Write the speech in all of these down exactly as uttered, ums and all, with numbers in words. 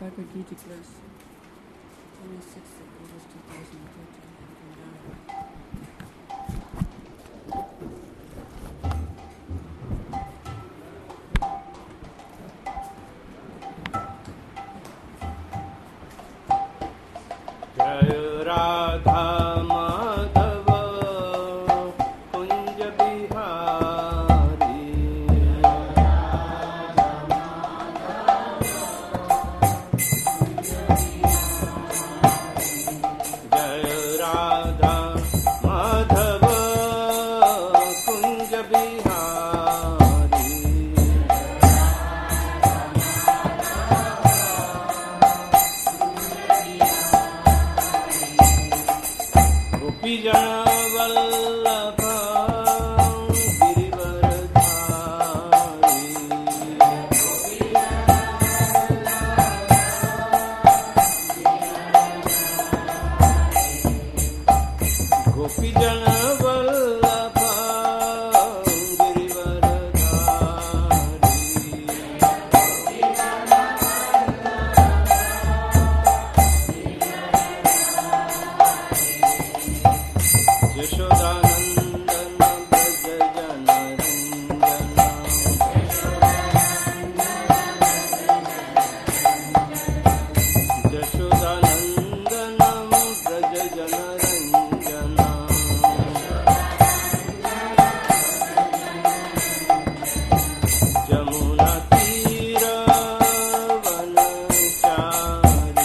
Bhagavad Gita class, twenty-sixth of August two thousand thirteen, Jai Radha Madhava Kunj Bihari Jai Radha Madhava Kunj Bihari Gopi Jana Vallabha Girivaradhari Gopi Jana Vallabha Girivaradhari Yashodanandana Braja Jana Ranjana Yashodanandana Braja Jana Ranjana Jamuna Tira Vanachari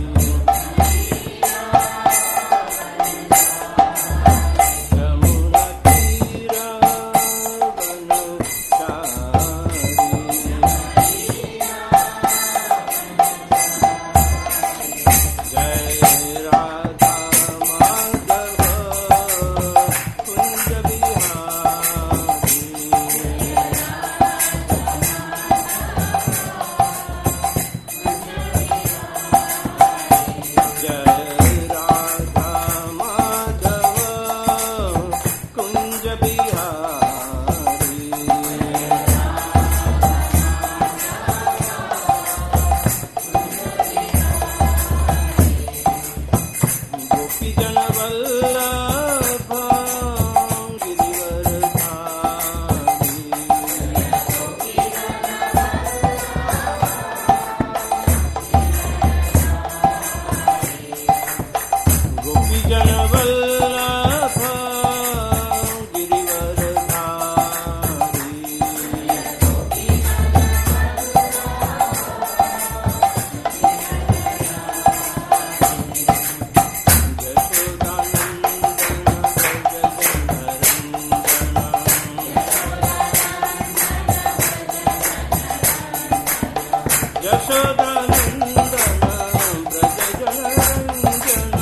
Jamuna Tira Vanachari Jai Radha Madhava Kunj Bihari Jai Radha Madhava Kunj Bihari Gopi Jana Vallabha Girivaradhari Gopi Jana Vallabha Girivaradhari Yashodanandana Braja Jana Ranjana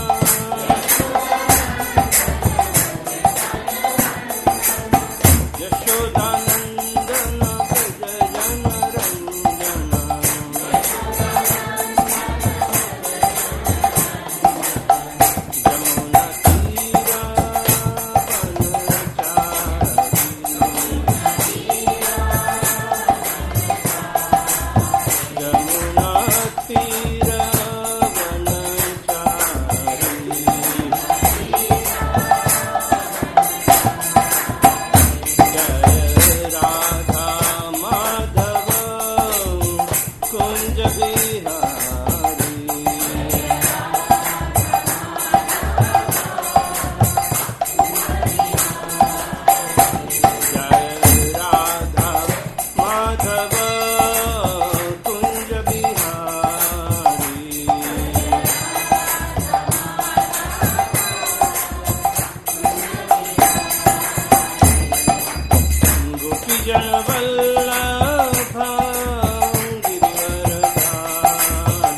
Yashodanandana Braja Jana Ranjana Jamuna Tira Vanachari Jamuna Tira Vanachari Jai Radha Madhava Kunj Bihari Jai Radha Madhava Kunj Bihari Gopi Jana Vallabha Girivaradhari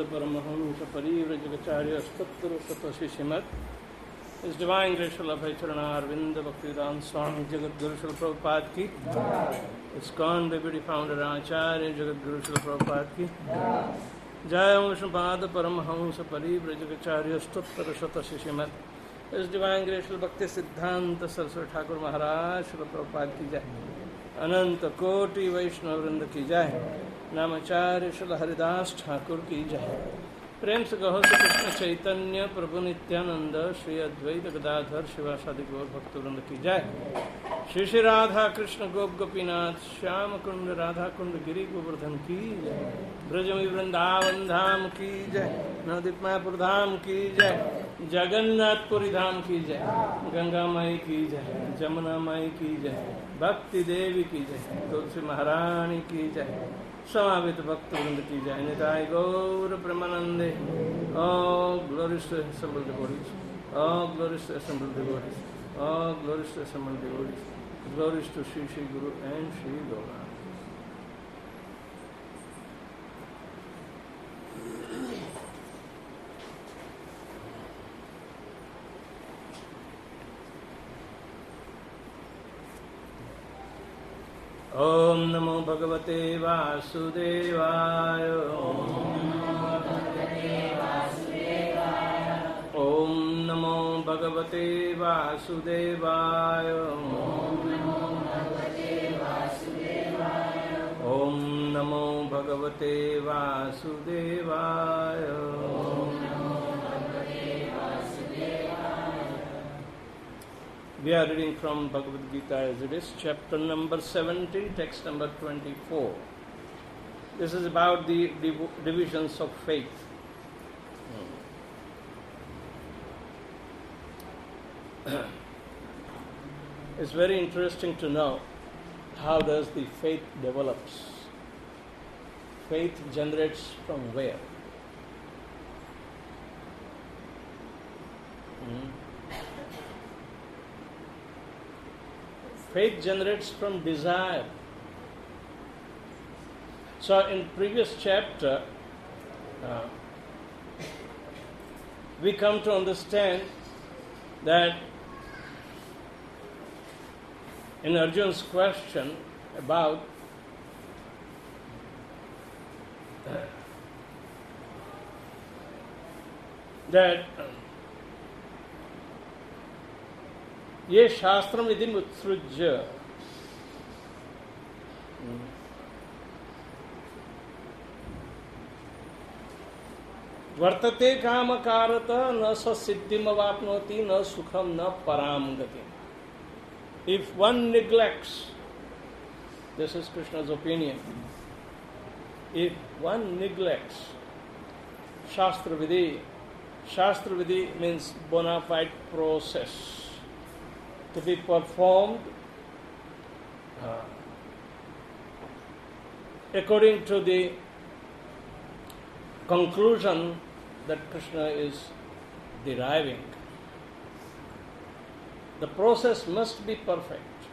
Paramahamsa Parivrajagacharya Stattra Satoshi Srimad His Divine Grace Srila Abhay Charana Arvinda Bhaktivedanta Swami Jagat Guru Srila Prabhupada Ki ISKCON Deputy Founder Acharya Jagat Guru Srila Prabhupada Ki Jai Om Vishnupada Paramahamsa Parivrajagacharya Stattra Satoshi Srimad His Divine Grace Srila Bhakti Siddhanta Saraswati Thakur Maharaj Srila Prabhupada Ki Jai Ananta Koti Vaishnava Vrinda Ki Jai Namacharya Srila Haridas Thakur Ki Jai प्रेम से कहो श्री कृष्ण चैतन्य प्रभु नित्यानंद श्री अद्वैत गदाधर शिवासादि गौर भक्तवृंद की जय श्री श्री राधा कृष्ण गोप गोपीनाथ श्याम कुंड राधा कुंड गिरी गोवर्धन की जय ब्रजमी वृंदावन धाम की जय नवदीप मायापुर धाम की जय जगन्नाथपुरी धाम की जय गंगा माई की जय जमुना माई की जय भक्ति देवी की जय तुलसी महारानी की जय समावित भक्त वृंद की जय निताय गौर प्रेमानंदे all glorious to assembled devotees, all glorious to assembled devotees, all glorious to assembled devotees, glorious to Shri Shri Guru and Shri Gauranga. Om Namo Bhagavate Vasudevaya. Om Namo Bhagavate Vasudevaya. Om Namo Bhagavate Vasudevaya. We are reading from Bhagavad Gita as it is, chapter number seventeen, text number twenty-four. This is about the div- divisions of faith. It's very interesting to know how does the faith develops. Faith generates from where? Hmm. Faith generates from desire. So in previous chapter, uh, we come to understand that in Arjuna's question about uh, that ये शास्त्रम विधि उत्सृज्य वर्तते काम कारत न स सिद्धिम वाप्नोति न सुखम न पराम गति. If one neglects, this is Krishna's opinion, if one neglects shastra vidhi, shastra vidhi means bona fide process to be performed uh, according to the conclusion that Krishna is deriving. The process must be perfect.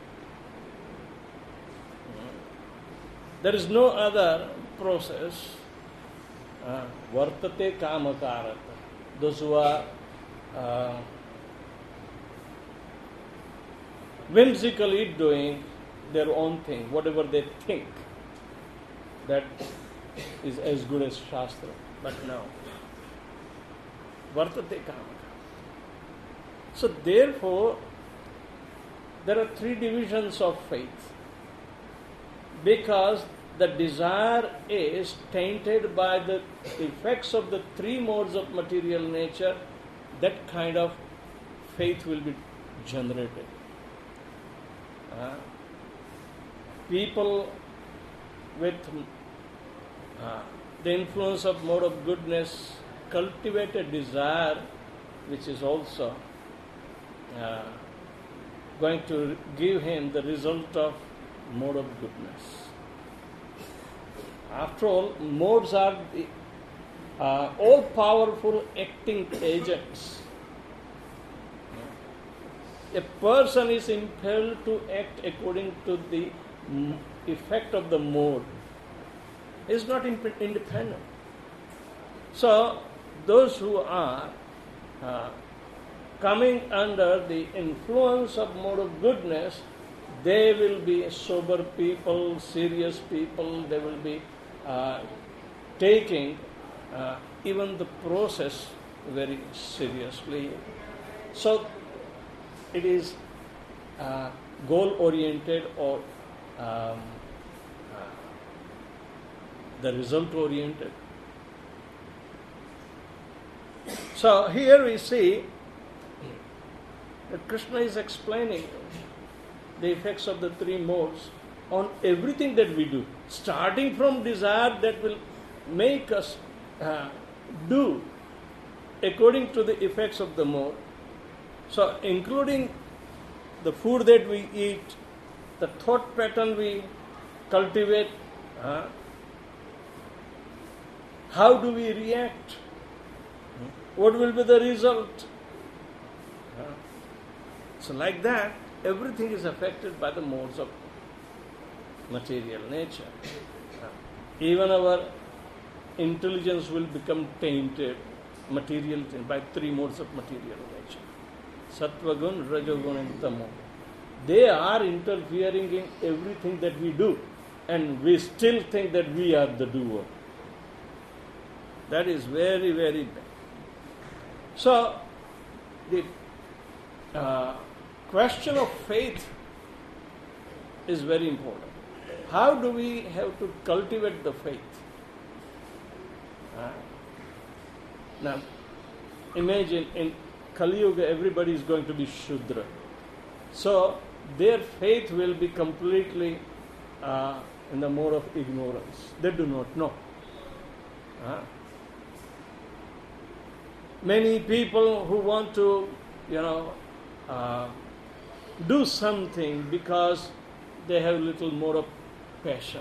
There is no other process. Vartate kamakarata. Those who are uh, whimsically doing their own thing, whatever they think, that is as good as Shastra. But no. Vartate kama. So therefore, there are three divisions of faith. Because the desire is tainted by the effects of the three modes of material nature, that kind of faith will be generated. Uh, people with uh, the influence of mode of goodness cultivate a desire which is also uh, going to give him the result of mode of goodness. After all, modes are the, uh, all powerful acting agents. A person is impelled to act according to the effect of the mode. He is not independent. So, those who are uh, coming under the influence of mode of goodness, they will be sober people, serious people, they will be uh, taking uh, even the process very seriously. So, it is uh, goal-oriented or um, uh, the result-oriented. So, here we see that Krishna is explaining the effects of the three modes on everything that we do, starting from desire that will make us uh, do according to the effects of the mode. So, including the food that we eat, the thought pattern we cultivate, uh, how do we react, what will be the result. Uh, so, like that, everything is affected by the modes of material nature. Uh, even our intelligence will become tainted, material by three modes of material nature. Sattva gun, Rajogun and Tamo. They are interfering in everything that we do, and we still think that we are the doer. That is very, very bad. So, the uh, question of faith is very important. How do we have to cultivate the faith? Uh, now, imagine in Kali Yuga, everybody is going to be Shudra. So, their faith will be completely uh, in the mode of ignorance. They do not know. Uh, many people who want to, you know, uh, do something because they have little more of passion.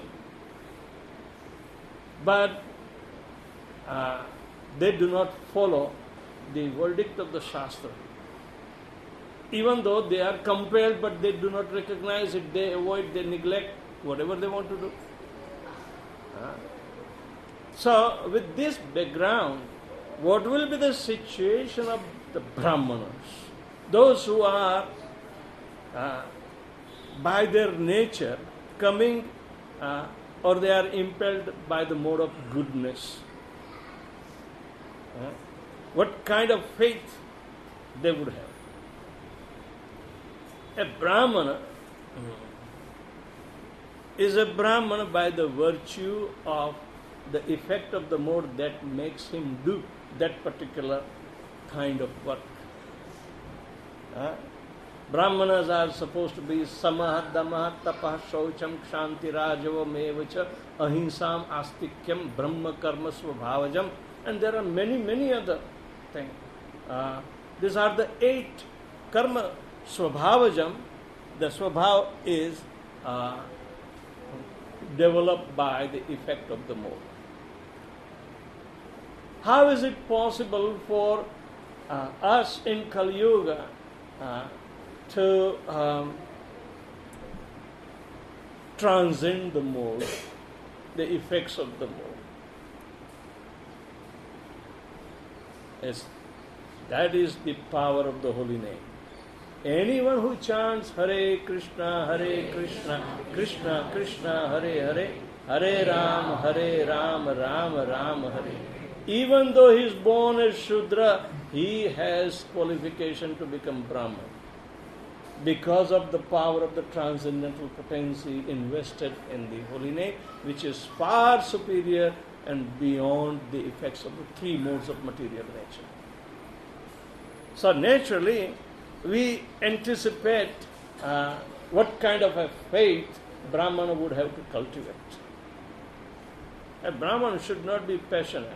But uh, they do not follow the verdict of the Shastra. Even though they are compelled, but they do not recognize it, they avoid, they neglect whatever they want to do. Uh, so, with this background, what will be the situation of the Brahmanas? Those who are, uh, by their nature, coming uh, or they are impelled by the mode of goodness. Uh, what kind of faith they would have? A Brahmana is a Brahmana by the virtue of the effect of the mode that makes him do that particular kind of work. Uh, Brahmanas are supposed to be samah, damah, tapah, shaucham, kshanti, rajava, mevacha, ahinsam, astikyam, brahma, karma, svabhavajam, and there are many, many other things. Uh, these are the eight karma. Svabhavajam, the svabhav is uh, developed by the effect of the mode. How is it possible for uh, us in Kali Yuga uh, to um, transcend the mode, the effects of the mode? Yes, that is the power of the holy name. Anyone who chants Hare Krishna, Hare Krishna, Krishna Krishna, Hare Hare, Hare Ram, Hare Ram, Ram Ram, Hare. Even though he is born as Shudra, he has qualification to become Brahman because of the power of the transcendental potency invested in the holy name, which is far superior and beyond the effects of the three modes of material nature. So naturally, we anticipate uh, what kind of a faith Brahmana would have to cultivate. A Brahmana should not be passionate.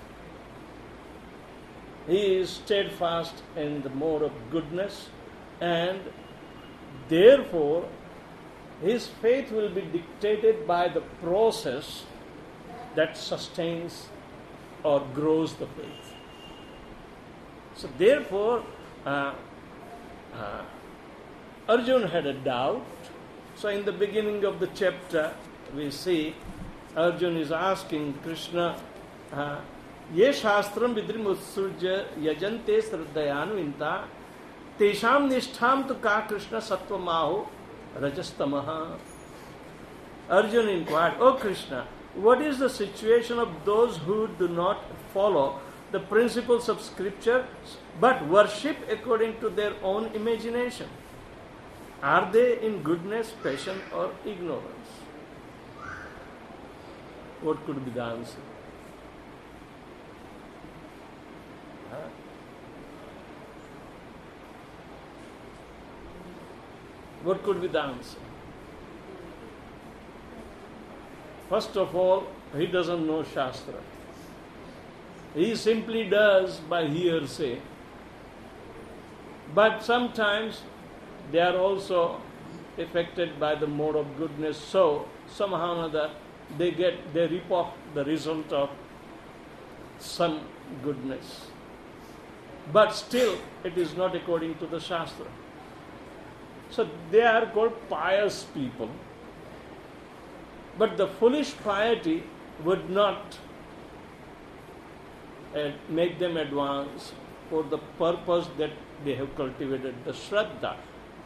He is steadfast in the mode of goodness, and therefore his faith will be dictated by the process that sustains or grows the faith. So therefore, uh, Uh, Arjuna had a doubt. So in the beginning of the chapter, we see Arjuna is asking Krishna, uh, ये शास्त्रम विद्रिमुत्सृज्य यजन्ते श्रद्धयान्विता तेषाम निष्ठाम तो का Krishna सत्वमाहो रजस्तमः. Arjuna inquired, O Krishna, what is the situation of those who do not follow the principles of scripture but worship according to their own imagination? Are they in goodness, passion, or ignorance? What could be the answer? Huh? What could be the answer? First of all, he doesn't know Shastra. He simply does by hearsay. But sometimes they are also affected by the mode of goodness, so somehow or other they get, they reap off the result of some goodness. But still, it is not according to the Shastra. So they are called pious people. But the foolish piety would not uh, make them advance for the purpose that they have cultivated, the Shraddha.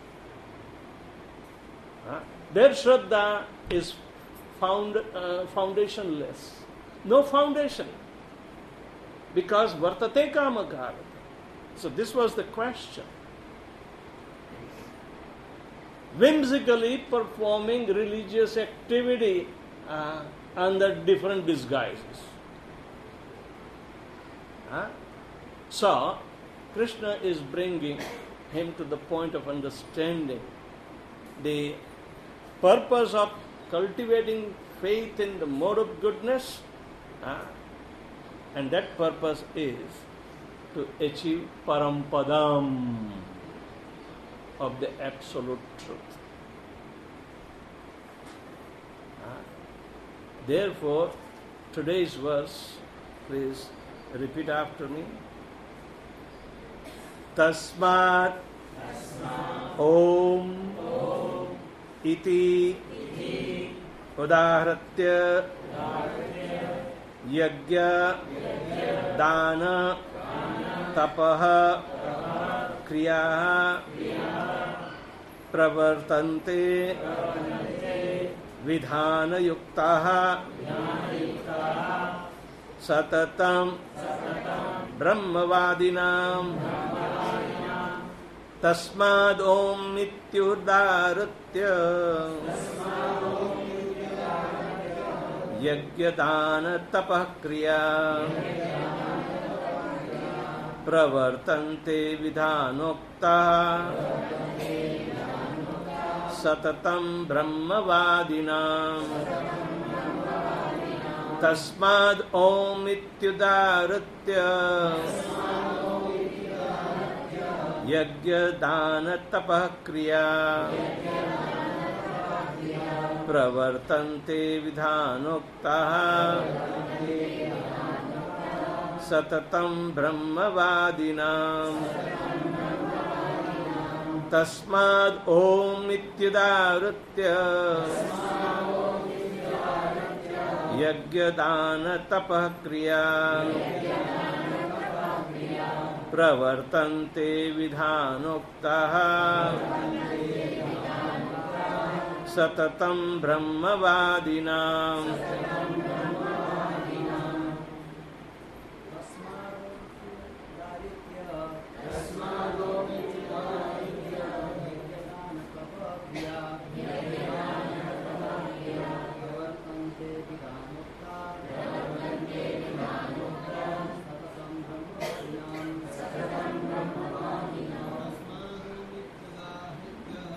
Huh? Their Shraddha is found, uh, foundationless. No foundation. Because vartate kamakarata. So this was the question. Whimsically performing religious activity uh, under different disguises. Huh? So, Krishna is bringing him to the point of understanding the purpose of cultivating faith in the mode of goodness, uh, and that purpose is to achieve parampadam of the absolute truth. Uh, therefore, today's verse, please repeat after me. Tasmat Om Iti Udaharatya Yajna Dana Tapaha Kriyaha Pravartante Vidhana Yuktaha Satatam Brahmavadinam Tasmad Om Nityudaratya Yajna Tapah Kriya Pravartante Vidhanokta Satatam Brahmavadinam Tasmad Om Ityudaratya Yajna Dana Tapah Kriya Pravartante Vidhanokta Satatam Brahmavadinam Tasmad Om Ityudaratya Yajna Dana Tapah Kriya Pravartante Vidhanokta Satatam Brahmavadinam.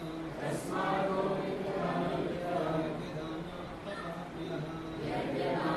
Yeah.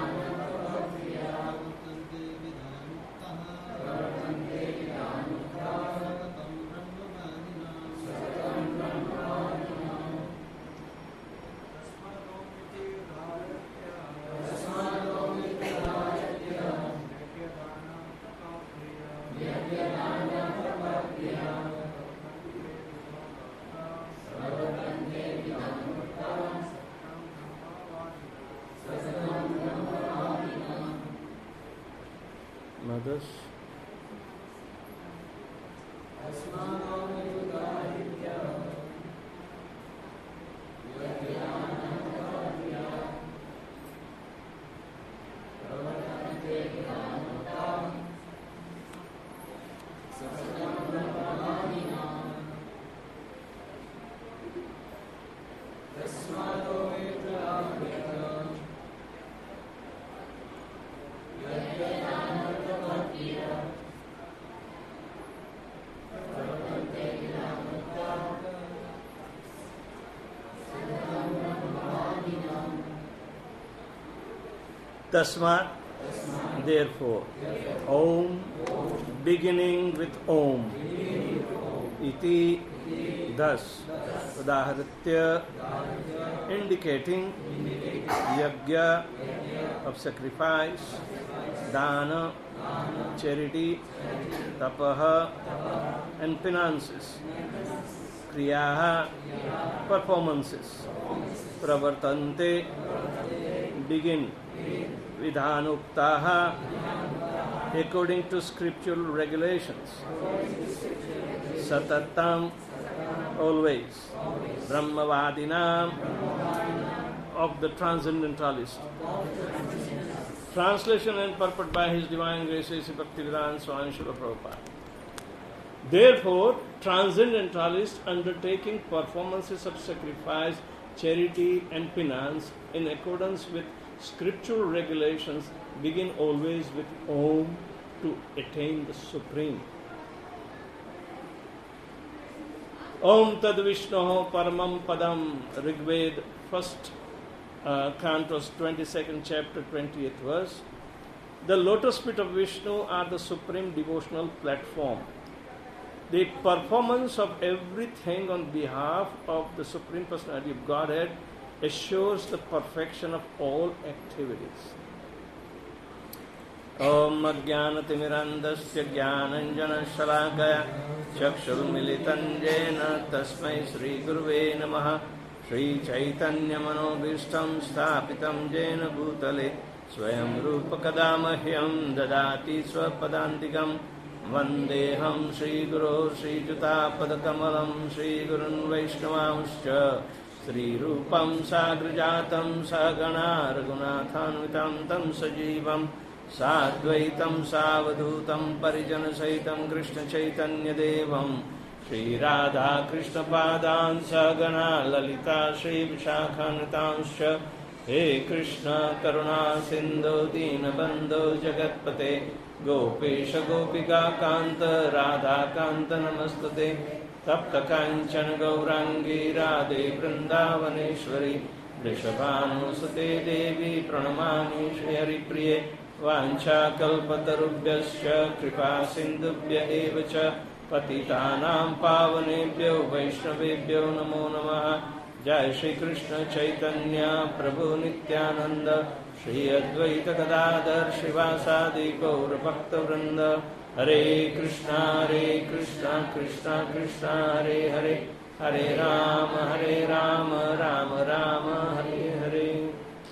others. Tasmat, therefore, Om, beginning with Om, iti, thus, udaharitya, indicating yajna of sacrifice, dana, charity, tapaha, and penances, kriyaha, performances, pravartante, begin, vidhanuktaha, according to scriptural regulations, satatam, always, brahmavadinam, of the transcendentalist. Translation and purport by His Divine Grace A C Bhaktivedanta Swami Srila Prabhupada. Therefore, transcendentalists undertaking performances of sacrifice, charity and penance in accordance with scriptural regulations begin always with Om to attain the Supreme. Om Tad Vishnoho Paramam Padam, Rigved, first uh, cantos, twenty-second chapter, twentieth verse. The lotus feet of Vishnu are the supreme devotional platform. The performance of everything on behalf of the Supreme Personality of Godhead assures the perfection of all activities. Om Ajnanatimirandasya Jnananjana Shalakaya Chakshurmilitan Jena Tasmai Sri Guruve Namaha Sri Chaitanya Manobhishtam Sthapitam Jena Bhutale Swayam Rupa Kadamahyam Dadati Swapadantikam Vandeham Sri Guru Sri Juta Padakamalam Sri Gurun Vaishnavamscha Sri Rupam Sagrajatam Sagana Raghunathanvitam Tam Sajivam Sadvaitam Savadutam Parijana Saitam Krishna Chaitanya Devam Sri Radha Krishna Padan Sagana Lalita Sri Vishakhanatanscha He Krishna Karuna Sindhu Dina Bandhu Jagatpate Gopesha Gopika Kanta Radha Kanta Namastate Tapta Kanchana Gaurangi Radhe Vrindavaneshwari Vrishabhanusate Devi Pranamani Shri Hari Priye Vancha Kalpatarubhyascha Kripa Sindhubhya Evacha Patitanam Pavanebhyo Vaishnavebhyo Namo Namaha Jai Shri Krishna Chaitanya Prabhu Nityananda Shri Advaita Gadadhar Shivasadi Gaura Bhakta Vrinda Hare Krishna Hare Krishna Krishna Krishna Hare Hare Hare Rama Hare Rama Rama Rama Hare Hare.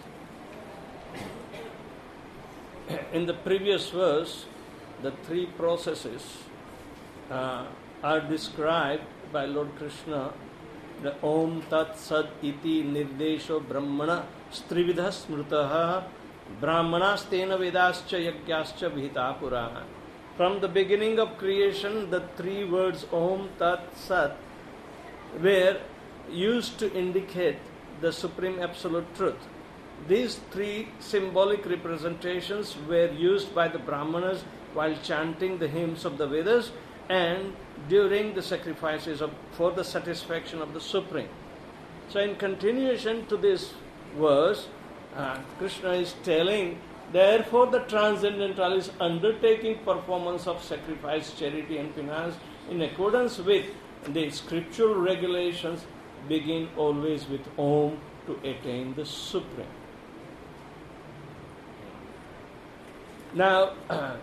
In the previous verse, the three processes uh, are described by Lord Krishna. The Om Tat Sad Iti Nirdesho Brahmana Strividha Smrutaha Brahmanastena Vedascha Yagyascha Vihita Puraha. From the beginning of creation, the three words Om Tat Sat were used to indicate the Supreme Absolute Truth. These three symbolic representations were used by the Brahmanas while chanting the hymns of the Vedas and during the sacrifices of, for the satisfaction of the Supreme. So in continuation to this verse, uh, Krishna is telling, therefore the transcendental is undertaking performance of sacrifice, charity and penance in accordance with the scriptural regulations begin always with Om to attain the Supreme. Now, uh,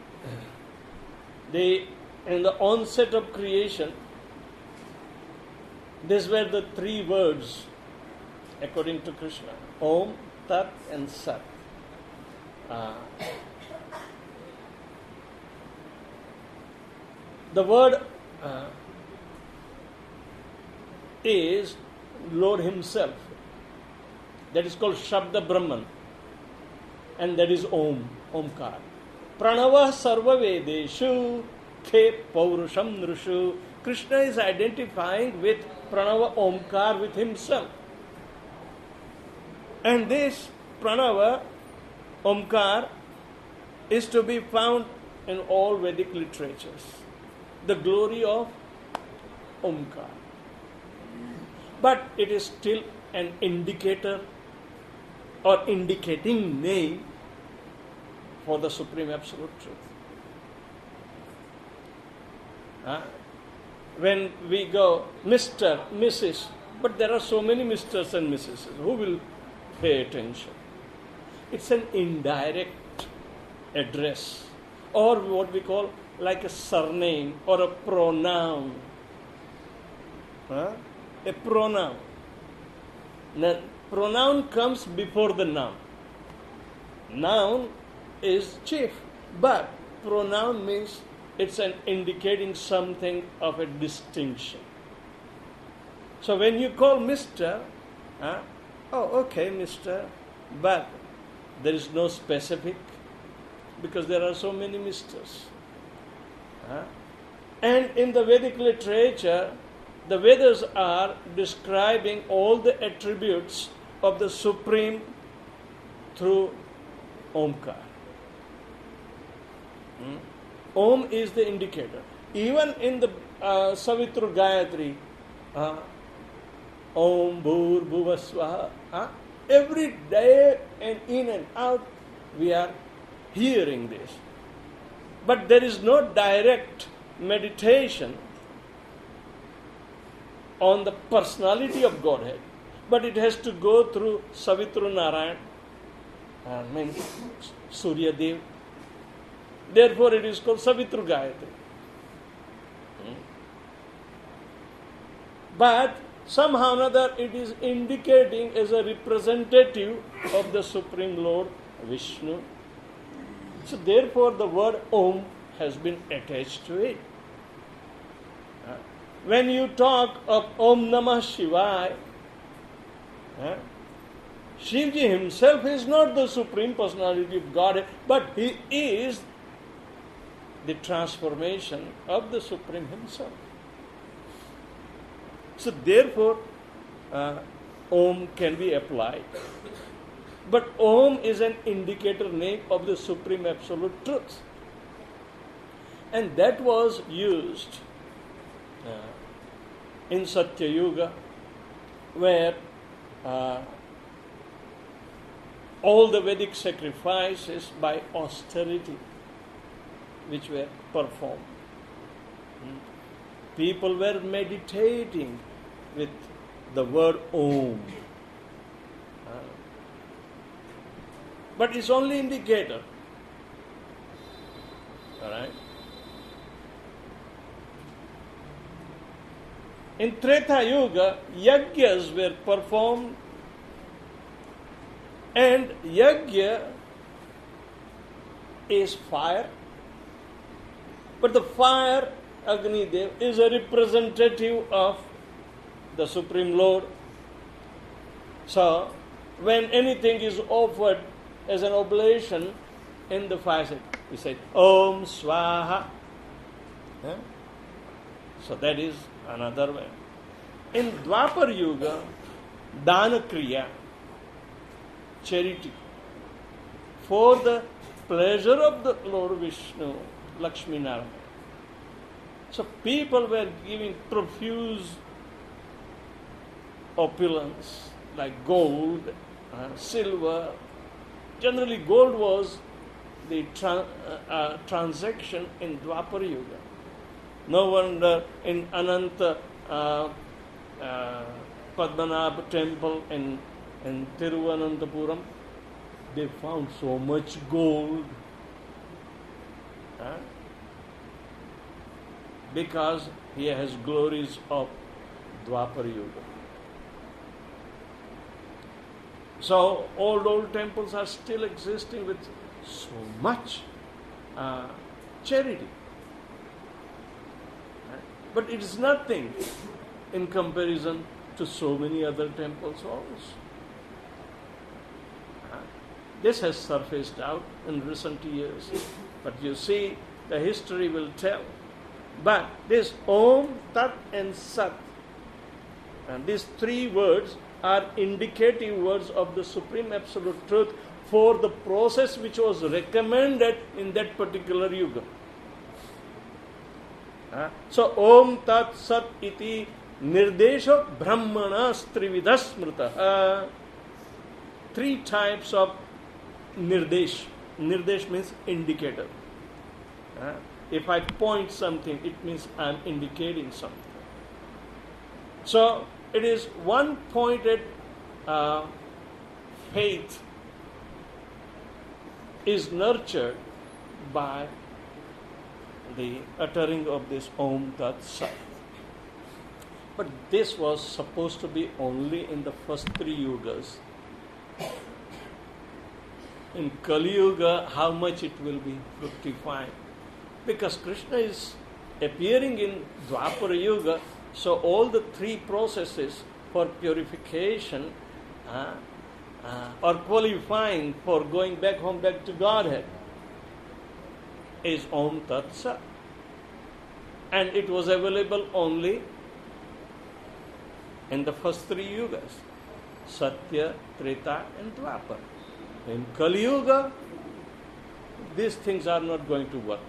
the in the onset of creation, these were the three words according to Krishna: Om, Tat and Sat. Uh, The word uh, is Lord Himself. That is called Shabda Brahman. And that is Om, Omkar. Pranava sarva vedeshu the paurusham nrushu. Krishna is identifying with Pranava Omkar, with Himself. And this Pranava Omkar is to be found in all Vedic literatures. The glory of Omkar. But it is still an indicator or indicating name for the Supreme Absolute Truth. Huh? When we go Mister, Missus, but there are so many Misters and Missuses, who will pay attention? It's an indirect address, or what we call like a surname or a pronoun. Huh? A pronoun. Now, pronoun comes before the noun. Noun is chief, but pronoun means it's an indicating something of a distinction. So when you call Mister, huh? Oh, okay, Mister, but there is no specific, because there are so many Misters. Huh? And in the Vedic literature, the Vedas are describing all the attributes of the Supreme through Omkar. Hmm? Om is the indicator. Even in the uh, Savitru Gayatri, uh, Om Bhur Bhuva Swaha, uh, every day and in and out we are hearing this. But there is no direct meditation on the personality of Godhead, but it has to go through Savitru Narayan, I mean Surya Dev. Therefore it is called Savitru Gayatri. Hmm. But somehow or other it is indicating as a representative of the Supreme Lord Vishnu. So therefore the word Om has been attached to it. When you talk of Om Namah Shivaya, eh, Shivji himself is not the Supreme Personality of Godhead, but he is the transformation of the Supreme Himself. So therefore, uh, Om can be applied. But Om is an indicator name of the Supreme Absolute Truth. And that was used uh, in Satya Yuga, where uh, all the Vedic sacrifices by austerity which were performed. Hmm. People were meditating with the word Om. Uh, but it's only indicator. Alright? In Treta Yuga, yajnas were performed, and yajna is fire, but the fire, Agni Dev, is a representative of the Supreme Lord. So, when anything is offered as an oblation in the fire, we say Om Swaha. Yeah? So that is another way. In Dwapar Yuga, Dana Kriya, charity, for the pleasure of the Lord Vishnu, Lakshmi Narayana. So people were giving profuse opulence like gold, uh, silver. Generally gold was the tra- uh, uh, transaction in Dwapar Yuga. No wonder in Ananta uh, uh, Padmanabha temple in, in Tiruvananthapuram, they found so much gold. Huh? Because he has glories of Dwapar Yuga. So old, old temples are still existing with so much uh, charity. but it is nothing in comparison to so many other temples also. This has surfaced out in recent years. But you see, the history will tell. But this Om, Tat and Sat, and these three words are indicative words of the Supreme Absolute Truth for the process which was recommended in that particular yuga. Uh, so, Om Tat Sat iti nirdesho brahmanas trividas smrita. Uh, three types of nirdesh. Nirdesh means indicator. Uh, if I point something, it means I am indicating something. So, it is one pointed uh, faith is nurtured by the uttering of this Om Tat Sat. But this was supposed to be only in the first three yugas. In Kali Yuga, how much it will be fructifying? Because Krishna is appearing in Dwapara Yuga, so all the three processes for purification uh, uh, or qualifying for going back home, back to Godhead is Om Tat Sat. And it was available only in the first three yugas, Satya, Treta and Dwapara. In Kali Yuga, these things are not going to work.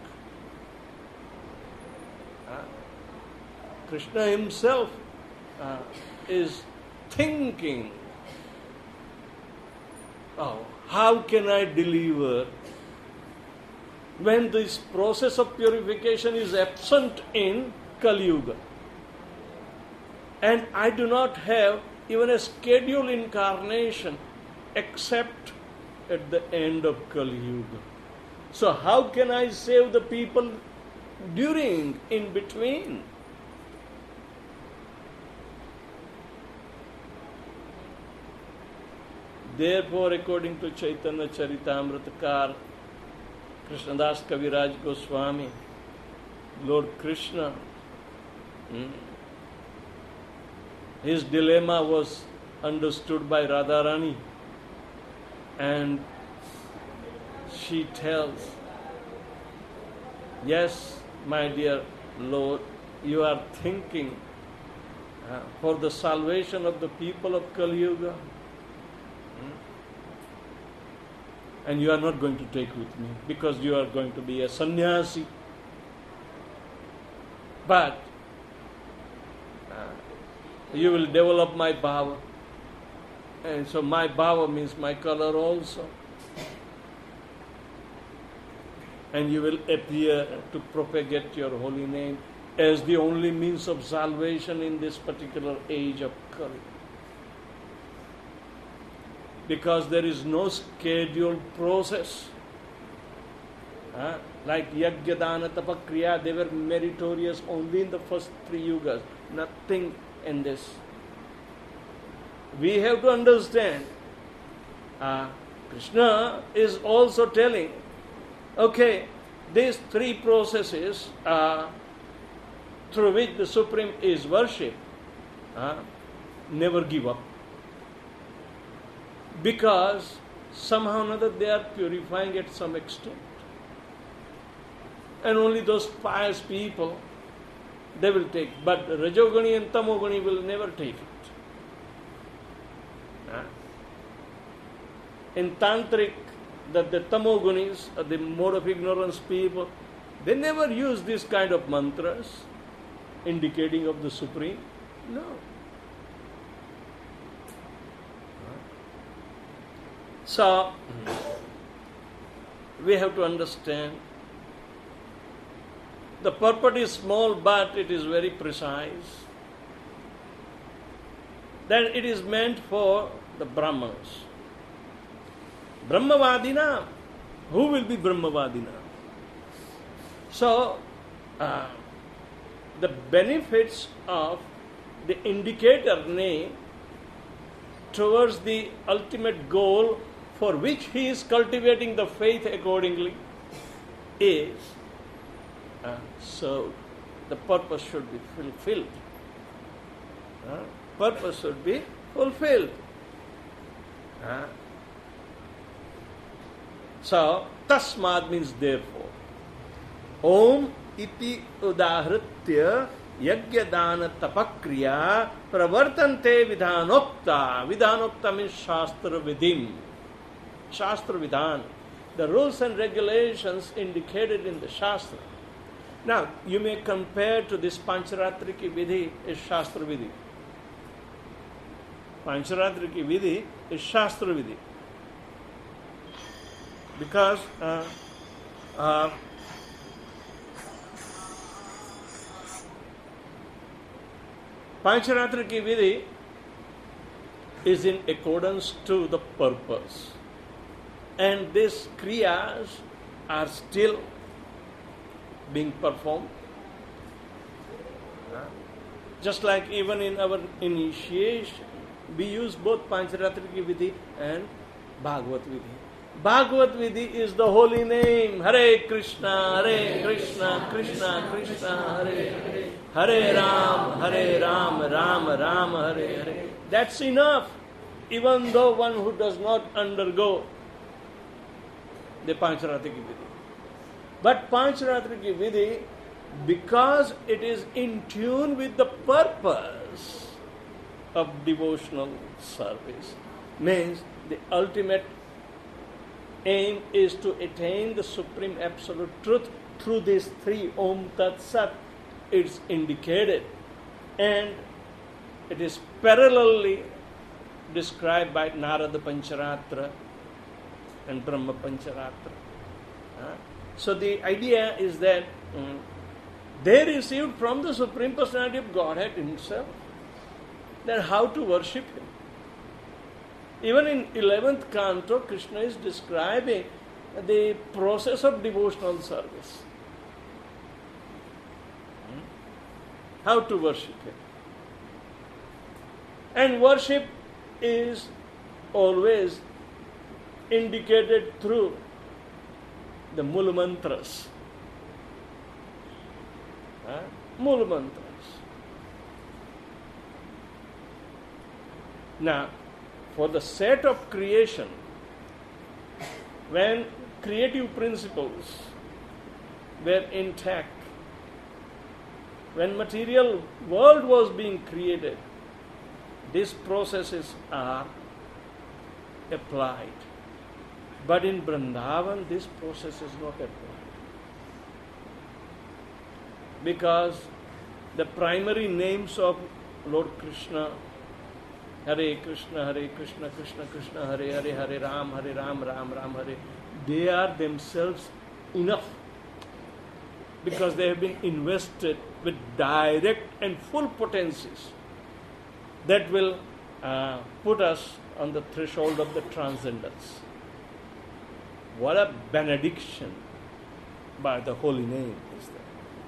Uh, Krishna himself uh, is thinking, oh, how can I deliver when this process of purification is absent in Kali Yuga? And I do not have even a scheduled incarnation except at the end of Kali Yuga. So how can I save the people during, in between? Therefore, according to Chaitanya Charitamritakar, Krishnadas Kaviraj Goswami, Lord Krishna, hmm, his dilemma was understood by Radharani, and she tells, yes, my dear Lord, you are thinking uh, for the salvation of the people of Kali Yuga, hmm? and you are not going to take with me because you are going to be a sannyasi. But uh, you will develop my bhava. And so my bhava means my color also. And you will appear to propagate your holy name as the only means of salvation in this particular age of Kali. Because there is no scheduled process. Huh? Like Yajna, Dana, Tapa, Kriya, they were meritorious only in the first three yugas. Nothing in this. We have to understand, uh, Krishna is also telling, okay, these three processes uh, through which the Supreme is worshipped, uh, never give up. Because somehow or another they are purifying at some extent. And only those pious people, they will take. But Rajogani and Tamogani will never take it. In Tantric, the, the Tamogunis, the mode of ignorance people, they never use this kind of mantras indicating of the Supreme. No. So, we have to understand the purport is small, but it is very precise. That it is meant for the Brahmanas. Brahmavadina. Who will be Brahmavadina? So, uh, the benefits of the indicator name towards the ultimate goal for which he is cultivating the faith accordingly is uh, served. the purpose should be fulfilled. Uh, purpose should be fulfilled. Uh, so, tasmad means therefore. Om iti udahritya yajna tapakriya pravartante vidhanokta. Vidhanokta means shastra vidim. Shastra vidhan. The rules and regulations indicated in the shastra. Now, you may compare to this Pancharatriki Vidhi is Shastra Vidhi. Pancharatriki Vidhi is Shastra Vidhi. Because uh, uh, Pancharatriki Vidhi is in accordance to the purpose. And these kriyas are still being performed. Just like even in our initiation, we use both Pancharatriki Vidhi and Bhagavat Vidhi. Bhagavat Vidhi is the holy name. Hare Krishna, Hare Krishna, Krishna Krishna, Hare Hare. Hare Ram, Hare Ram, Ram Ram, Hare Hare. That's enough. Even though one who does not undergo the Pancharatriki Vidhi. But Pancharatriki Vidhi, because it is in tune with the purpose of devotional service, means the ultimate aim is to attain the Supreme Absolute Truth through these three Om Tat Sat. It's indicated and it is parallelly described by Narada Pancharatra and Brahma Pancharatra. Uh, so the idea is that um, they received from the Supreme Personality of Godhead Himself that how to worship Him. Even in eleventh canto, Krishna is describing the process of devotional service. Hmm? How to worship Him. And worship is always indicated through the Mula Mantras. Huh? Mula Mantras. Now, for the set of creation, when creative principles were intact, when material world was being created, these processes are applied. But in Vrindavan, this process is not applied. Because the primary names of Lord Krishna, Hare Krishna, Hare Krishna, Krishna Krishna, Hare Hare, Hare Ram, Hare Ram, Ram Ram, Hare, they are themselves enough. Because they have been invested with direct and full potencies that will uh, put us on the threshold of the transcendence. What a benediction by the holy name is that.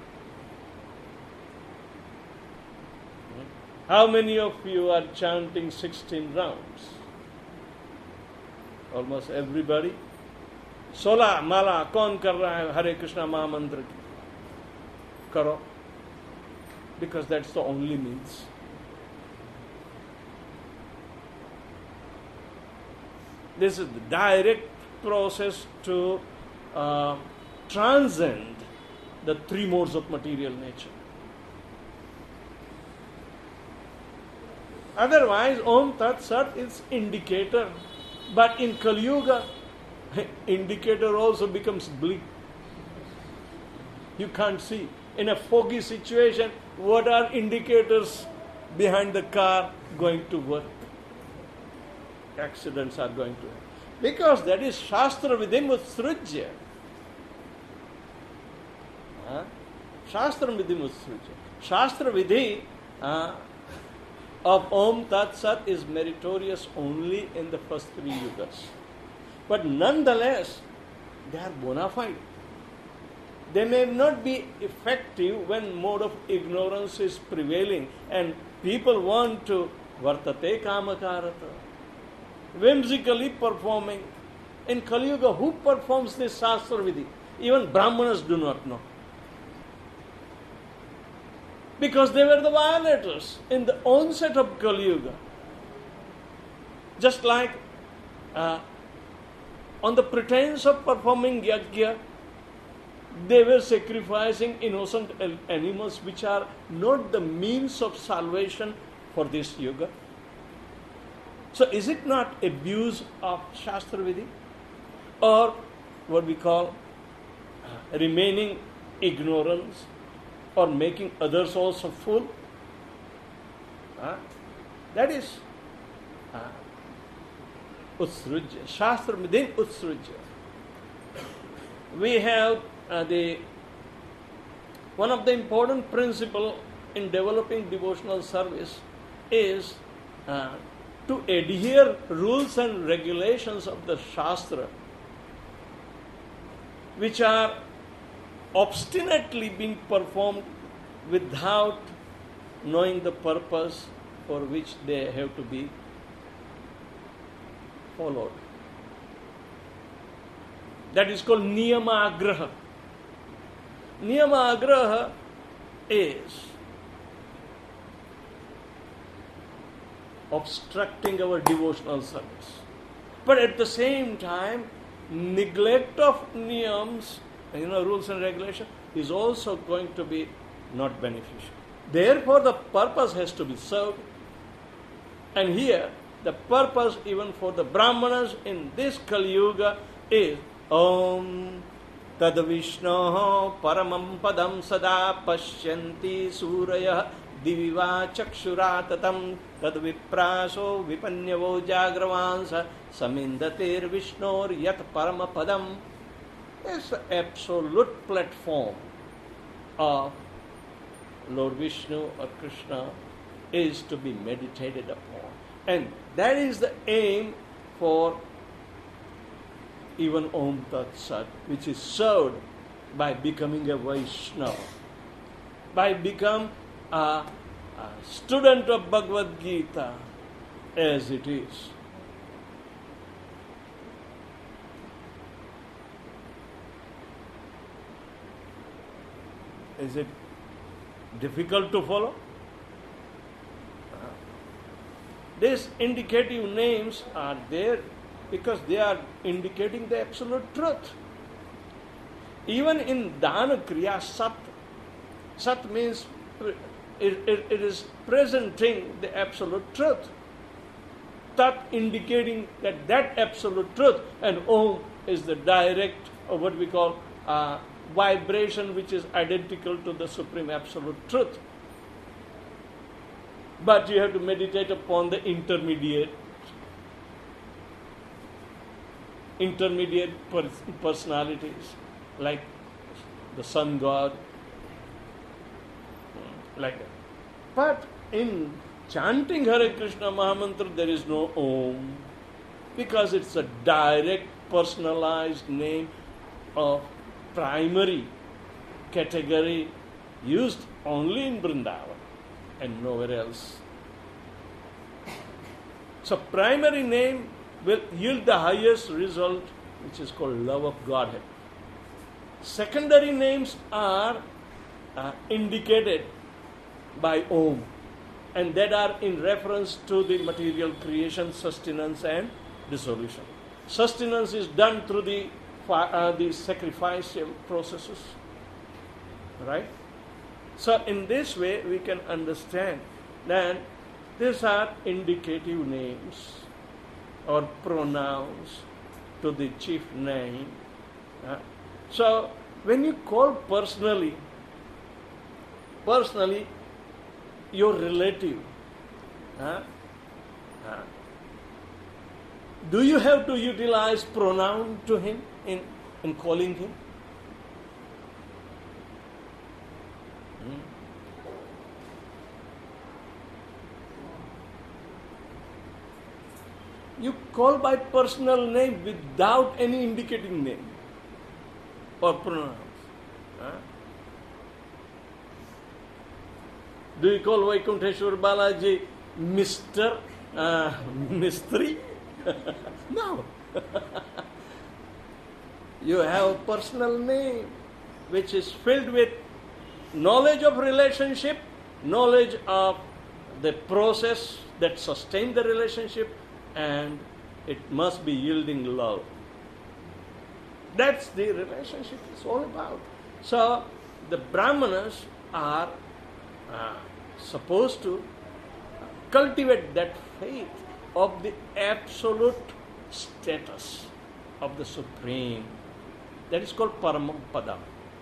How many of you are chanting sixteen rounds? Almost everybody. Sola mala kaun kar raha hai Hare Krishna Mahamantra ki? Karo. Because that's the only means. This is the direct process to uh, transcend the three modes of material nature. Otherwise, Om Tat Sat is indicator. But in Kali Yuga, indicator also becomes bleak. You can't see. In a foggy situation, what are indicators behind the car going to work? Accidents are going to happen. Because that is Shastra Vidhim Utsrujya. Huh? Shastra Vidhim Utsrujya. Shastra Vidhi uh, of Om Tat Sat is meritorious only in the first three yugas. But nonetheless, they are bona fide. They may not be effective when mode of ignorance is prevailing and people want to vartate kamakarata, whimsically performing. In Kali Yuga, who performs this Shastra Vidhi? Even Brahmanas do not know. because they were the violators in the onset of Kali Yuga. Just like uh, on the pretense of performing yajna, they were sacrificing innocent animals which are not the means of salvation for this yuga. So is it not abuse of Shastra Vidhi? Or what we call uh, remaining ignorance or making others also fool? Uh, that is uh, Utsrujya. Shastra within Utsrujya. We have uh, the one of the important principles in developing devotional service is uh, to adhere rules and regulations of the Shastra, which are obstinately being performed without knowing the purpose for which they have to be followed. That is called niyama-agraha. Niyama-agraha is obstructing our devotional service. But at the same time, neglect of niyams, you know, rules and regulations, is also going to be not beneficial. Therefore, the purpose has to be served. And here, the purpose even for the Brahmanas in this Kali Yuga is Om Tad Vishnoho Paramam Padam Sada Pashyanti Suraya Diviva Chakshuratatam Tad Vipraso Vipanyavo Jagravansa Samindatir Vishnor Yat Paramapadam. It's the absolute platform of Lord Vishnu or Krishna is to be meditated upon. And that is the aim for even Om Tat Sat, which is served by becoming a Vaishnava, by becoming a, a student of Bhagavad Gita as it is. Is it difficult to follow? These indicative names are there because they are indicating the absolute truth. Even in Dana Kriya, Sat, Sat means it, it, it is presenting the absolute truth. Tat indicating that that absolute truth, and Om is the direct, or what we call uh, vibration which is identical to the Supreme Absolute Truth. But you have to meditate upon the intermediate, intermediate pers- personalities, like the Sun God, like that. But in chanting Hare Krishna Mahamantra, there is no Om, because it's a direct, personalized name of primary category used only in Vrindavan and nowhere else. So primary name will yield the highest result, which is called love of Godhead. Secondary names are uh, indicated by Om, and that are in reference to the material creation, sustenance and dissolution. Sustenance is done through the uh, the sacrificial processes, right? So in this way we can understand that these are indicative names or pronouns to the chief name. Uh, so when you call personally, personally your relative, uh, uh, do you have to utilize pronoun to him in, in calling him? Hmm. You call by personal name without any indicating name or pronouns. Huh? Do you call Vaikunteshwar Balaji Mister Uh, Mistri? No. You have a personal name which is filled with knowledge of relationship knowledge of the process that sustains the relationship, and it must be yielding love. That's the relationship is all about. So the Brahmanas are uh, supposed to cultivate that faith of the absolute status of the Supreme. That is called Paramapada.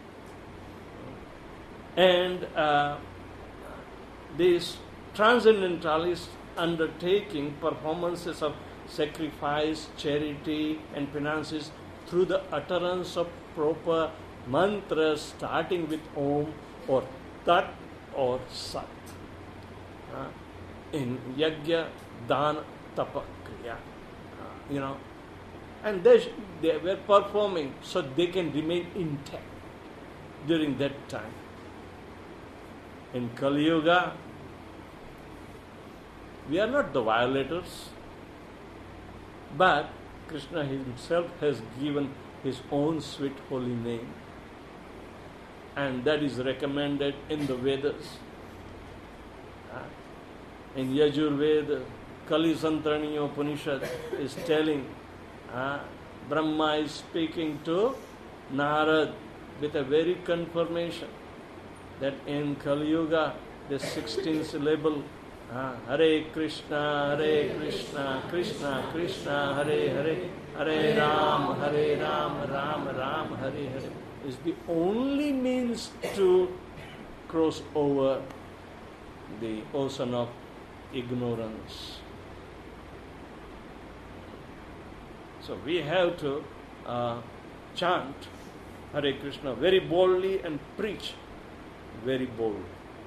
And uh, these transcendentalists undertaking performances of sacrifice, charity, and penances through the utterance of proper mantras starting with Om or Tat or Sat. Uh, in Yajna, Dana, Tapa, Kriya. Uh, you know, and they, sh- they were performing so they can remain intact during that time. In Kali Yuga, we are not the violators, but Krishna himself has given his own sweet holy name, and that is recommended in the Vedas. In Yajurveda, Kali Santrani Upanishad is telling, uh, Brahma is speaking to Narad with a very confirmation that in Kali Yuga, the sixteen syllable, uh, Hare Krishna, Hare Krishna, Krishna Krishna, Hare Hare, Hare Ram, Hare Ram, Ram Ram, Hare Hare, is the only means to cross over the ocean of ignorance. So we have to uh, chant Hare Krishna very boldly and preach very boldly.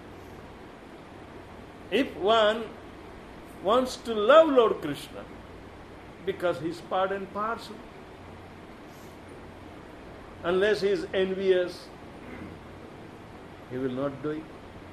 If one wants to love Lord Krishna because he is part and parcel, unless he is envious, he will not do it.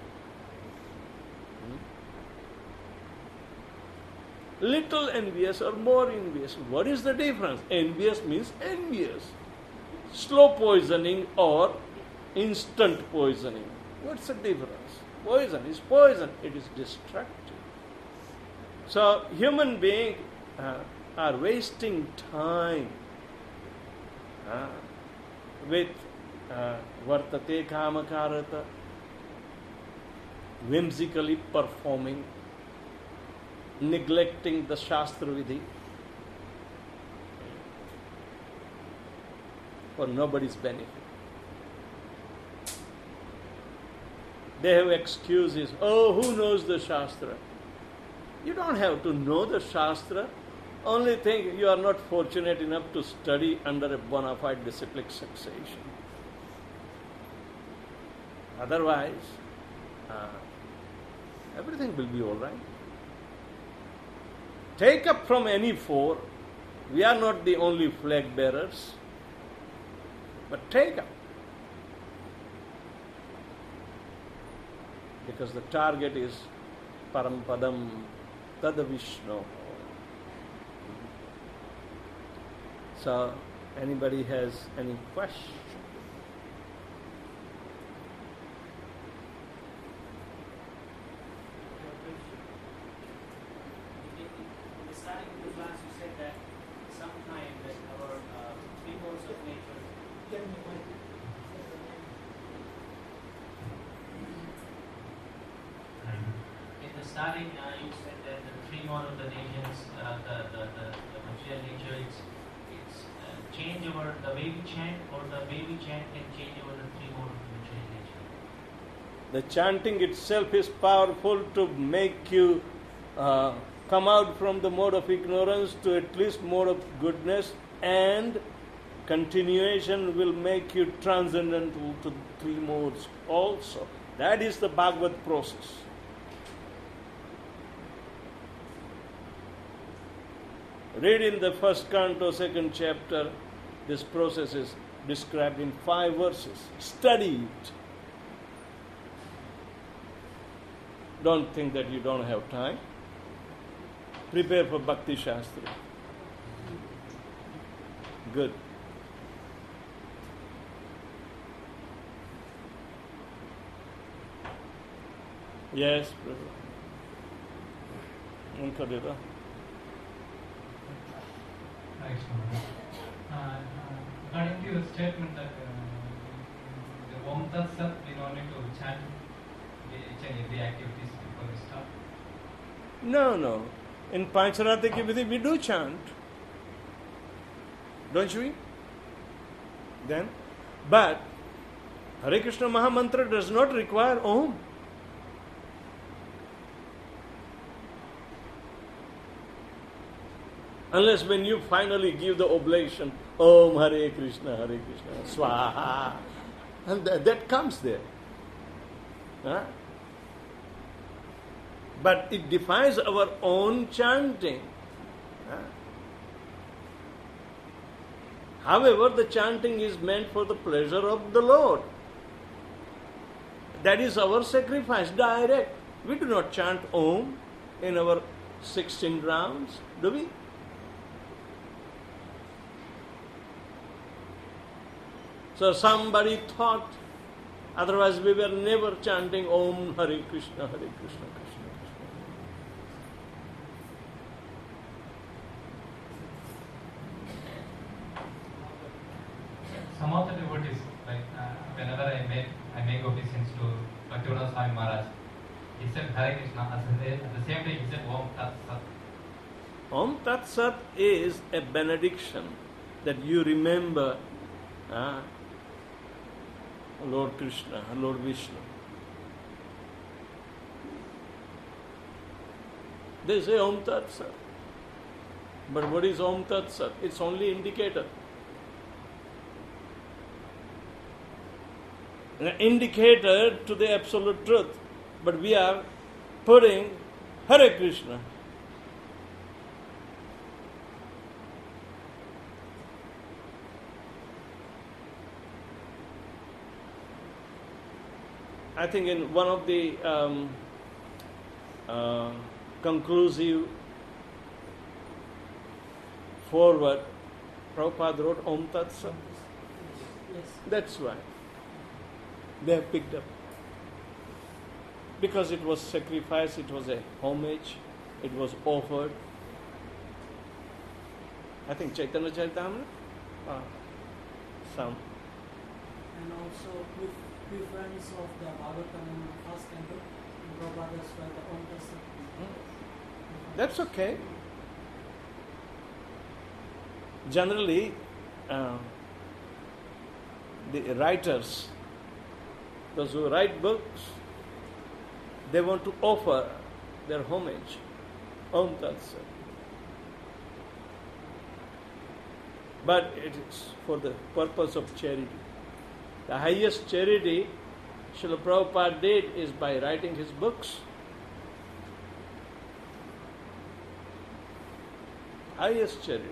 Hmm? Little envious or more envious. What is the difference? Envious means envious. Slow poisoning or instant poisoning. What's the difference? Poison is poison. It is destructive. So human beings uh, are wasting time uh, with uh, vartate kamakarata, whimsically performing, neglecting the Shastra Vidhi for nobody's benefit. They have excuses. Oh, who knows the Shastra? You don't have to know the Shastra. Only thing, you are not fortunate enough to study under a bona fide disciplic succession. Otherwise, uh, everything will be all right. Take up from any four. We are not the only flag bearers. But take up. Because the target is Parampadam Tadavishno. So, anybody has any question? In the starting of the class, you said that sometime that our uh, three modes of nature. In the starting, uh, you said that the three mode of the nations, uh, the, the, the, the material nature, it's, it's uh, change over the way we chant, or the way we chant can change over the three mode of the material nature. The chanting itself is powerful to make you uh, come out from the mode of ignorance to at least mode of goodness, and continuation will make you transcendental to three modes also. That is the Bhagavad process. Read in the first canto, second chapter, this process is described in five verses. Study it. Don't think that you don't have time. Prepare for Bhakti Shastra. Good. Yes, Prabhu. Unkadira. Thanks, uh, uh, According to your statement that uh, the Om Tat Sat, we don't need to chant each and every activities before we start. No, no. In Pancharati ki vidhi we do chant. Don't we? Then, but Hare Krishna Mahamantra does not require Om. Unless when you finally give the oblation, Om Hare Krishna, Hare Krishna, Swaha. And th- that comes there. Huh? But it defies our own chanting. Huh? However, the chanting is meant for the pleasure of the Lord. That is our sacrifice, direct. We do not chant Om in our sixteen rounds, do we? So somebody thought, otherwise we were never chanting Om Hare Krishna, Hare Krishna, Krishna Krishna. Some of the devotees, like uh, whenever I make I make obeisance to Bhaktivinoda Swami Maharaj, he said Hare Krishna. At the, at the same time, he said Om Tat Sat. Om Tat Sat is a benediction that you remember uh, Lord Krishna, Lord Vishnu. They say Om Tat Sat. But what is Om Tat Sat? It's only indicator. An indicator to the absolute truth. But we are putting Hare Krishna. I think in one of the um, uh, conclusive forward, Prabhupada wrote Om Tat Sat. Yes. That's why they have picked up. Because it was sacrifice, it was a homage, it was offered. I think Chaitanya Charitamrita, uh, some. And also with preference of the Bhagavatam in the first temple, Prabhupada as well, the Om Tat Sat. That's okay. Generally, uh, the writers, those who write books, they want to offer their homage. Om Tat Sat. But it is for the purpose of charity. The highest charity Srila Prabhupada did is by writing his books. Highest charity.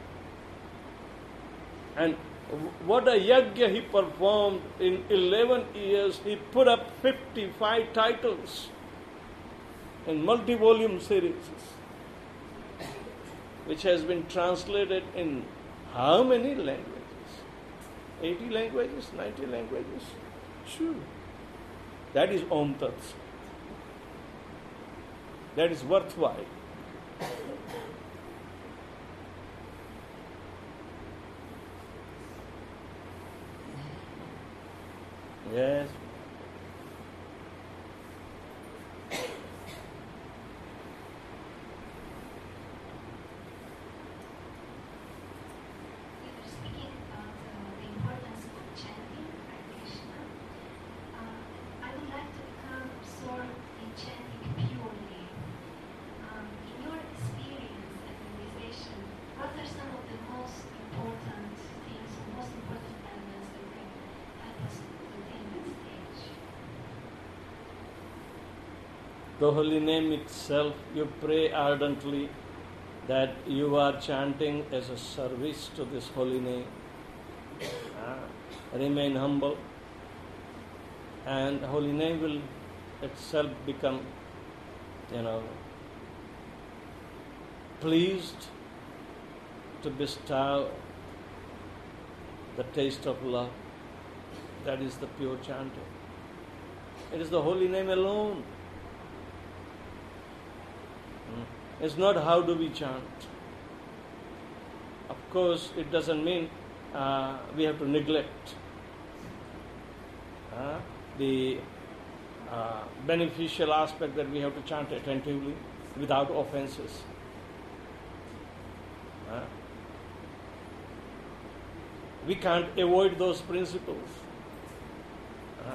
And what a yajna he performed in eleven years, he put up fifty-five titles in multi-volume series, which has been translated in how many languages? eighty languages, ninety languages? Sure. That is Om Tat Sat. That is worthwhile. Yes. We were speaking about uh, the importance of chanting Hare Krishna. Uh, I would like to become absorbed in chanting purely. Um, in your experience and realization, what are some of the most important things, or most important elements that can help us to attain that stage? The holy name itself, you pray ardently that you are chanting as a service to this holy name. Ah, remain humble, and the holy name will itself become, you know, pleased to bestow the taste of love. That is the pure chanting. It is the holy name alone is not how do we chant. Of course, it doesn't mean uh, we have to neglect uh, the uh, beneficial aspect that we have to chant attentively without offenses. Uh, we can't avoid those principles. Uh,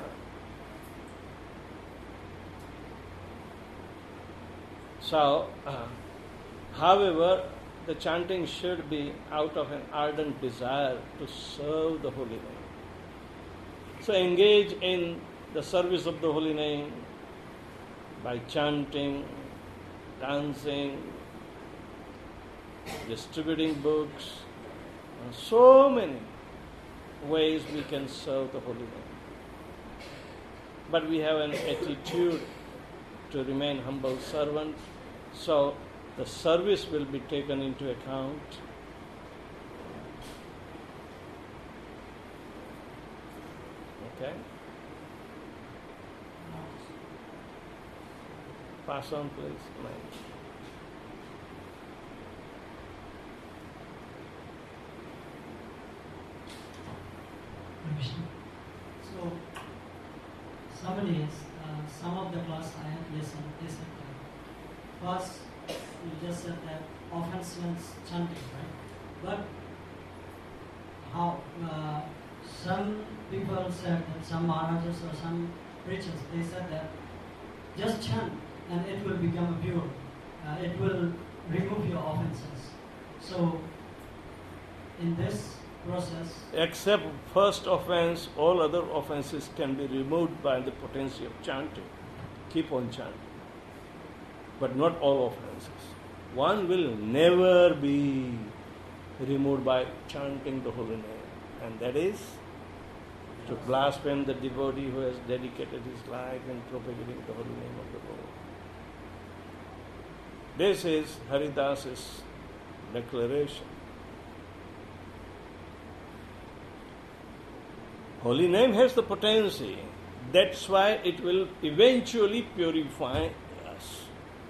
so, uh, however, the chanting should be out of an ardent desire to serve the Holy Name. So engage in the service of the Holy Name by chanting, dancing, distributing books, and so many ways we can serve the Holy Name. But we have an attitude to remain humble servants, so the service will be taken into account. Okay? Pass on, please. Mike. So, somebody is, uh, some of the class I have listened, they said that first you just said that offense means chanting, right? But how, uh, some people said that, some Maharajas or some preachers, they said that just chant and it will become pure. Uh, it will remove your offenses. So, in this process, except first offense, all other offenses can be removed by the potency of chanting. Keep on chanting. But not all offenses. One will never be removed by chanting the holy name, and that is to blaspheme the devotee who has dedicated his life in propagating the holy name of the Lord. This is Haridas's declaration. Holy name has the potency. That's why it will eventually purify us.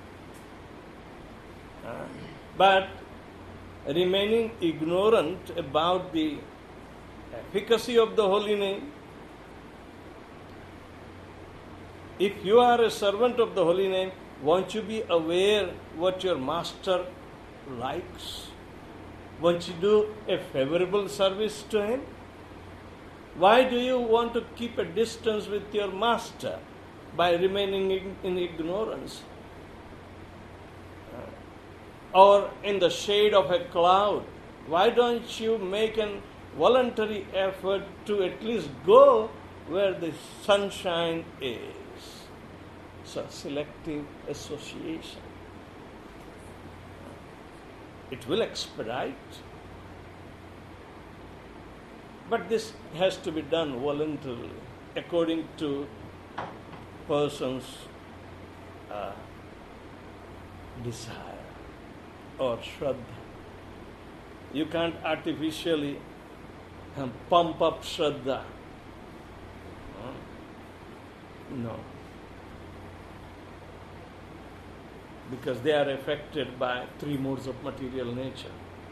Uh, but remaining ignorant about the efficacy of the holy name, if you are a servant of the holy name, won't you be aware what your master likes? Won't you do a favorable service to him? Why do you want to keep a distance with your master by remaining in, in ignorance? Uh, or in the shade of a cloud? Why don't you make an voluntary effort to at least go where the sunshine is? So, selective association. It will expedite. But this has to be done voluntarily, according to person's uh, desire or shraddha. You can't artificially um, pump up shraddha. No. Because they are affected by three modes of material nature.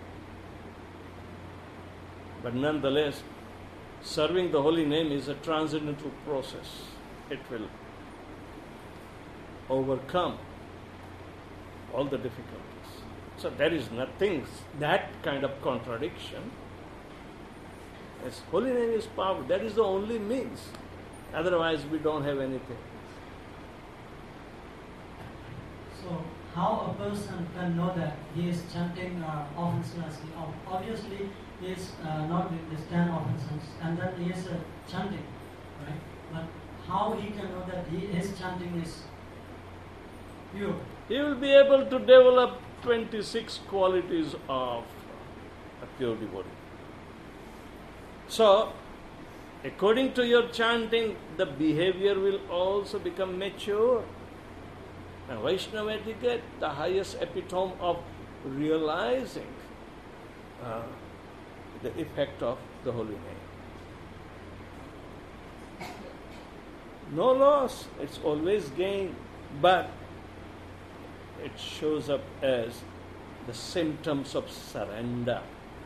But nonetheless, serving the holy name is a transcendental process. It will overcome all the difficulties. So there is nothing, that kind of contradiction. As holy name is power, that is the only means. Otherwise we don't have anything. so how a person can know that he is chanting uh, offenselessly? Obviously, he is uh, not with this ten offenses, and then he is uh, chanting, right? But how he can know that he, his chanting is pure? He will be able to develop twenty-six qualities of a pure devotee. So, according to your chanting, the behavior will also become mature. And Vaishnava etiquette, the highest epitome of realizing uh, the effect of the holy name. No loss, it's always gain. But it shows up as the symptoms of surrender.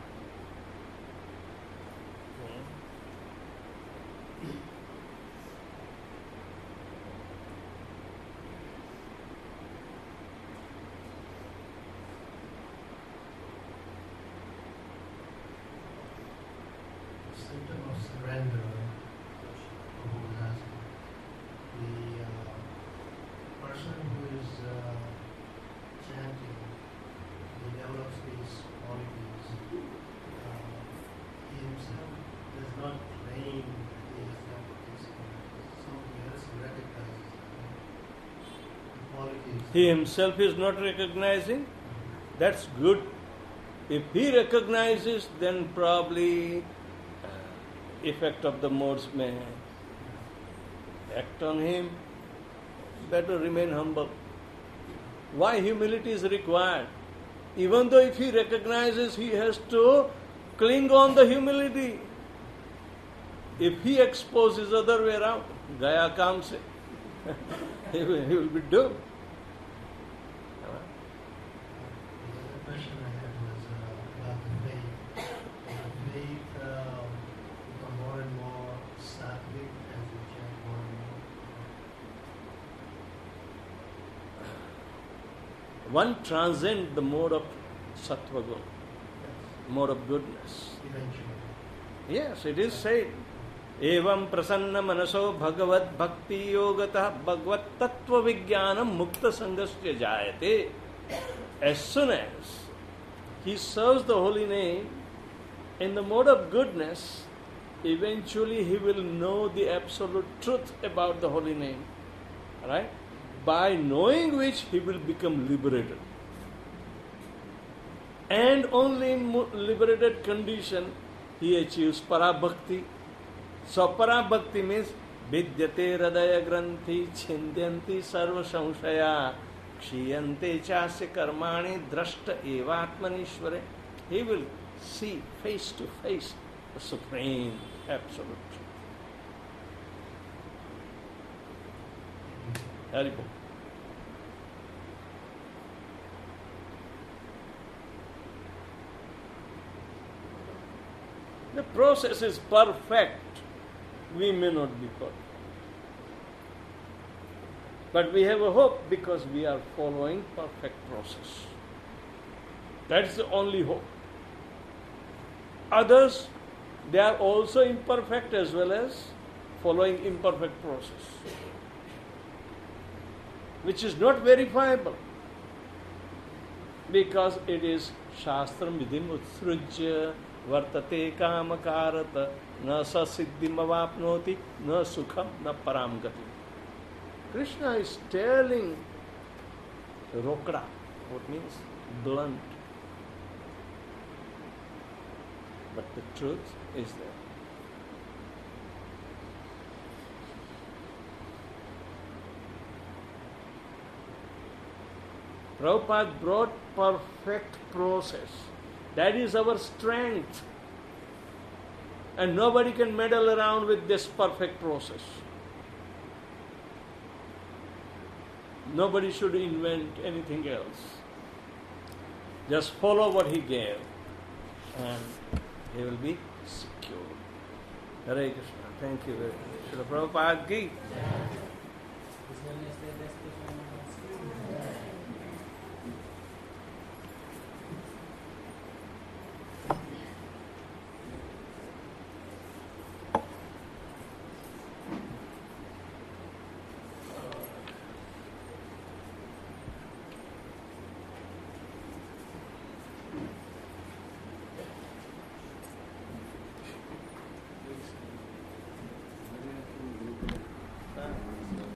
Symptom of surrender, who is asking, the uh, person who is uh, chanting, he develops these qualities. Uh, he himself does not claim that he has that qualities. Somebody else recognizes the qualities. He himself is not recognizing. That's good. If he recognizes, then probably effect of the modes may act on him. Better remain humble. Why humility is required? Even though if he recognizes, he has to cling on the humility. If he exposes other way around, Gaya kam se, he will he will be doomed. The other question I had was uh, about the faith. Does the faith uh, become more and more sattvic as we chant more and more? One transcends the mode of sattva guna, mode of goodness. Eventually. Yes, it is said. Evam prasanna manaso bhagavad bhakti yogatah bhagavad tattva vijnanam mukta sangasya jayate. As soon as he serves the holy name in the mode of goodness, eventually he will know the absolute truth about the holy name. Right? By knowing which he will become liberated. And only in liberated condition he achieves parabhakti. So parabhakti means vidyate hridaya granthi chindyanti sarva samshaya kshiyante chasya karmani drashta eva atmanishvare. He will see face to face the supreme absolute truth. Haribol. The process is perfect. We may not be perfect. But we have a hope because we are following perfect process. That's the only hope. Others, they are also imperfect as well as following imperfect process, which is not verifiable because it is shastram vidhim utsrujya vartate kamakarata na sa siddhim avapnoti na sukham na param gati. Krishna is telling rokda, what means blunt. But the truth is there. Prabhupada brought perfect process. That is our strength. And nobody can meddle around with this perfect process. Nobody should invent anything else. Just follow what he gave and he will be secure. Hare Krishna. Thank you very much. Srila Prabhupada ki. His Holiness, the best